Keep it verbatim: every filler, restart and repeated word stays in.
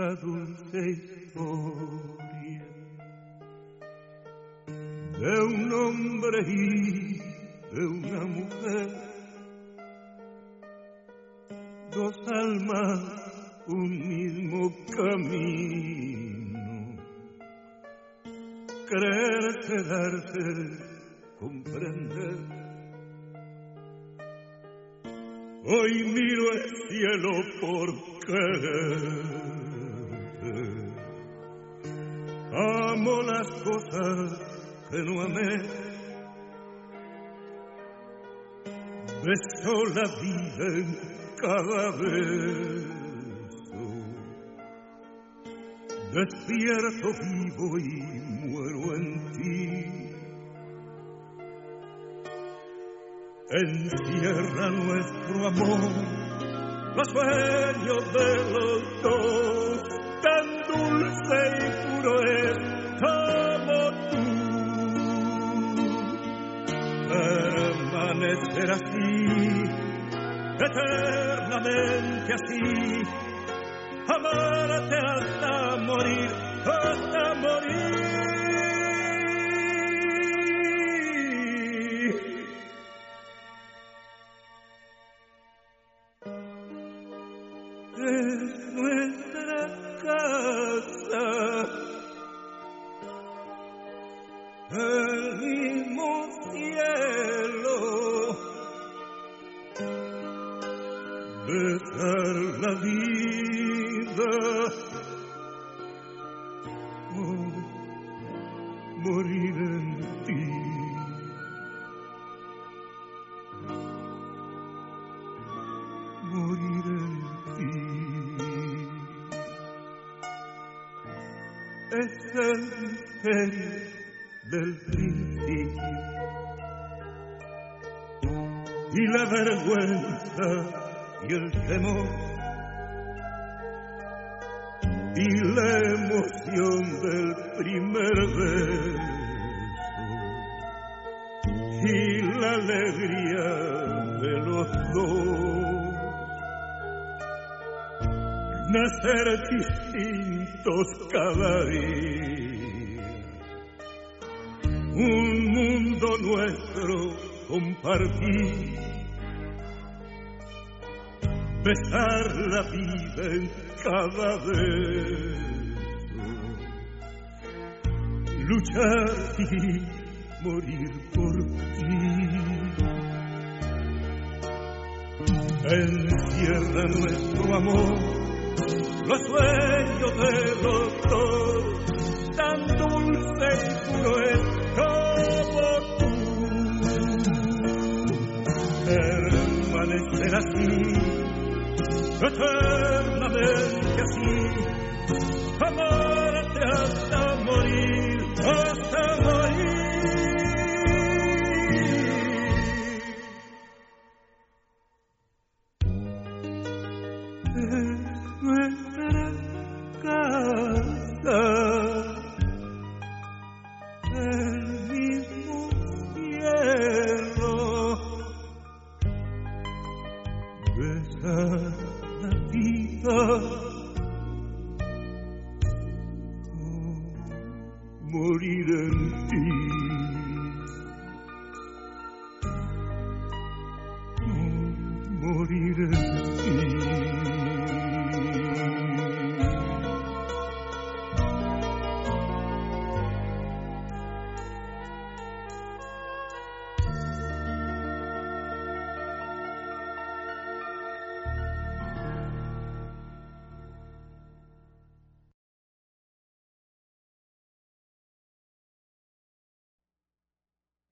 nuestra dulce historia de un hombre y de una mujer, dos almas, un mismo camino, creerse, darse, comprender. Hoy miro el cielo por quererte, amo las cosas que no amé, beso la vida en cada beso, despierto vivo y muero en ti. Encierra nuestro amor los sueños de los dos, tan dulce y puro es como tú. Permanecer así, eternamente así, amarte hasta morir, hasta morir. Es nuestra casa, el mismo cielo, besar la vida, oh, morir en ti. Morir en ti. Es el misterio del principio y la vergüenza y el temor y la emoción del primer beso y la alegría de los dos. Nacer distintos cada día, un mundo nuestro compartir, besar la vida en cada beso, luchar y morir por ti. Encierra nuestro amor los sueños de los dos, tan dulce y puro es como tú. Permanecer así, eternamente así, amarte hasta morir, hasta morir. Nuestra casa, el mismo cielo, besar la vida, oh, morir en ti.